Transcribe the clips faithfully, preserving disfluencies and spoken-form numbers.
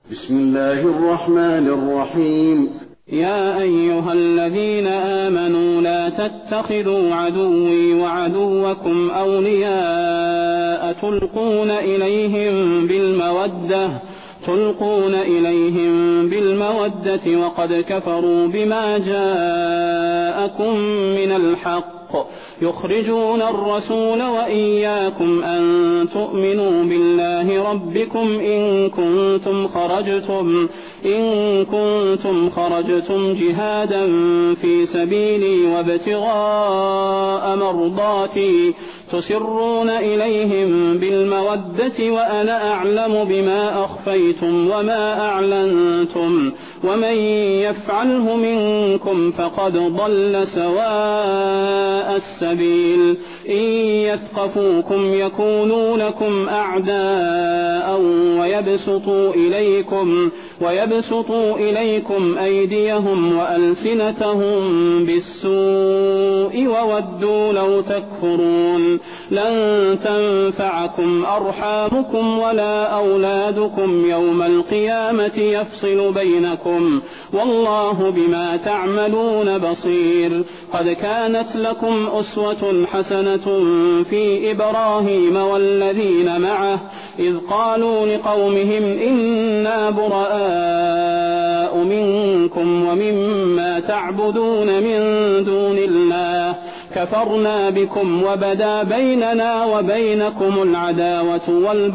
بسم الله الرحمن الرحيم. يا أيها الذين آمنوا لا تتخذوا عدوي وعدوكم أولياء تلقون إليهم بالمودة تلقون إليهم بالمودة وقد كفروا بما جاءكم من الحق يخرجون الرسول وإياكم أن تؤمنوا بالله ربكم إن كنتم خرجتم إن كنتم خرجتم جهادا في سبيلي وابتغاء مرضاتي تسرون إليهم بالمودة وأنا أعلم بما أخفيتم وما أعلنتم ومن يفعله منكم فقد ضل سواء السبيل إن يثقفوكم يكونوا لكم أعداء ويبسطوا إليكم ويبسطوا إليكم أيديهم وألسنتهم بالسوء وودوا لو تكفرون لن تنفعكم أرحامكم ولا أولادكم يوم القيامة يفصل بينكم والله بما تعملون بصير. قد كانت لكم أسوة حسنة في إبراهيم والذين معه إذ قالوا لقومهم إنا براء منكم ومما تعبدون من دون الله كفرنا بكم وبدا بيننا وبينكم العداوة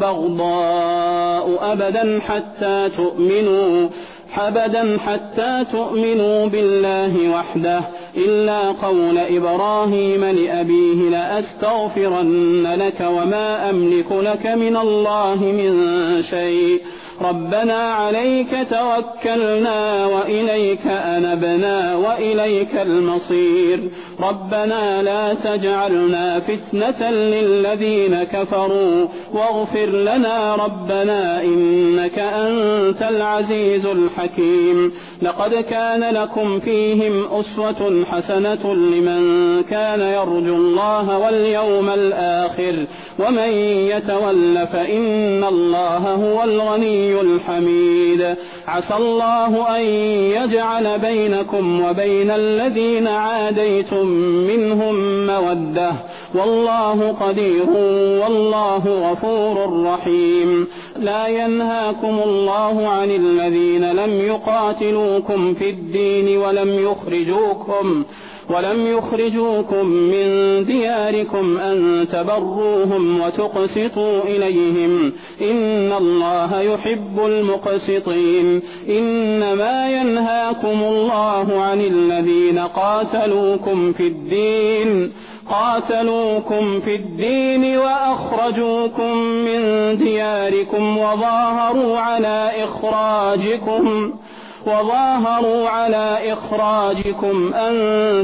والبغضاء أبدا حتى تؤمنوا أبدا حتى تؤمنوا بالله وحده إلا قول إبراهيم لأبيه لأستغفرن لك وما أملك لك من الله من شيء ربنا عليك توكلنا وإليك أنبنا وإليك المصير ربنا لا تجعلنا فتنة للذين كفروا واغفر لنا ربنا إنك أنت العزيز الحكيم. لقد كان لكم فيهم أسوة حسنة لمن كان يرجو الله واليوم الآخر ومن يتول فإن الله هو الغني الحميد. عسى الله أن يجعل بينكم وبين الذين عاديتم منهم مودة والله قدير والله غفور رحيم. لا ينهاكم الله عن الذين لم يقاتلوكم في الدين ولم يخرجوكم ولم يخرجوكم من دياركم أن تبروهم وتقسطوا إليهم إن الله يحب المقسطين. إنما ينهاكم الله عن الذين قاتلوكم في الدين قاتلوكم في الدين وأخرجوكم من دياركم وظاهروا على إخراجكم وظاهروا على إخراجكم أن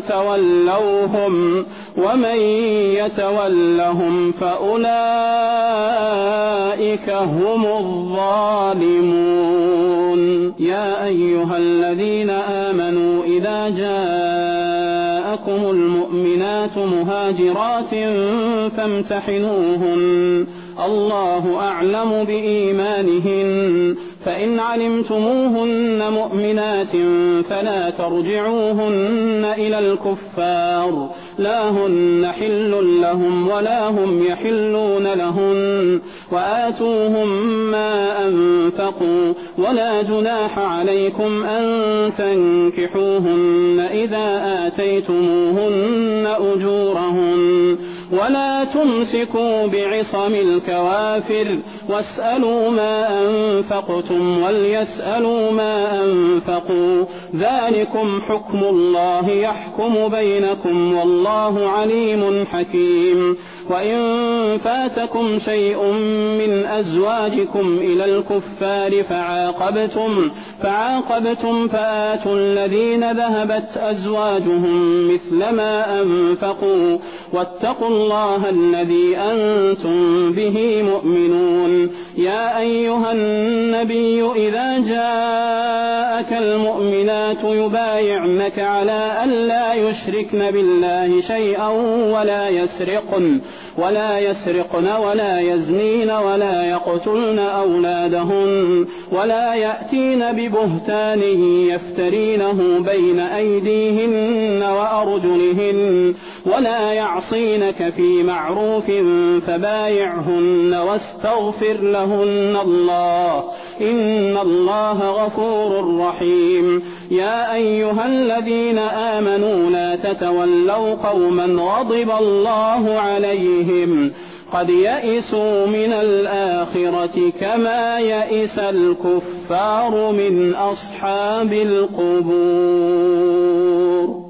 تولوهم ومن يتولهم فأولئك هم الظالمون. يا أيها الذين آمنوا إذا جاءكم المؤمنات مهاجرات فامتحنوهن الله أعلم بإيمانهن فإن علمتموهن مؤمنات فلا ترجعوهن إلى الكفار لا هن حل لهم ولا هم يحلون لهن وآتوهم ما أنفقوا ولا جناح عليكم أن تنكحوهن إذا آتيتموهن أجورهن ولا تمسكوا بعصم الكوافر واسألوا ما أنفقتم وليسألوا ما أنفقوا ذلكم حكم الله يحكم بينكم والله عليم حكيم. وإن فاتكم شيء من أزواجكم إلى الكفار فعاقبتم فعاقبتم فآتوا الذين ذهبت أزواجهم مثل ما أنفقوا واتقوا الله الذي أنتم به مؤمنون. يا أيها النبي إذا جاءك المؤمنات يبايعنك على أن لا يشركن بالله شيئا ولا يسرقن ولا يسرقن ولا يزنين ولا يقتلن أولادهن ولا يأتين ببهتان يفترينه بين أيديهن وأرجلهن ولا يعصينك في معروف فبايعهن واستغفر لهن الله إن الله غفور رحيم. يا أيها الذين آمنوا لا تتولوا قوما غضب الله عليهم قد يئسوا من الآخرة كما يئس الكفار من أصحاب القبور.